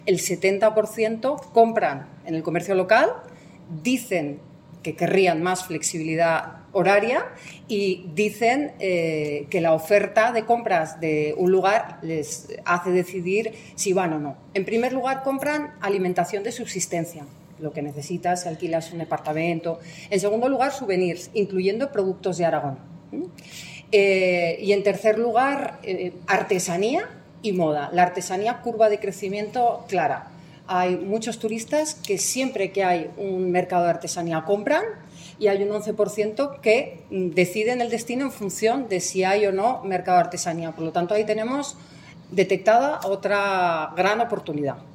El 70% compran en el comercio local, dicen que querrían más flexibilidad horaria y dicen que la oferta de compras de un lugar les hace decidir si van o no. En primer lugar, compran alimentación de subsistencia, lo que necesitas si alquilas un departamento. En segundo lugar, souvenirs, incluyendo productos de Aragón. Y en tercer lugar, artesanía y moda. La artesanía, curva de crecimiento clara. Hay muchos turistas que siempre que hay un mercado de artesanía compran y hay un 11% que deciden el destino en función de si hay o no mercado de artesanía. Por lo tanto, ahí tenemos detectada otra gran oportunidad.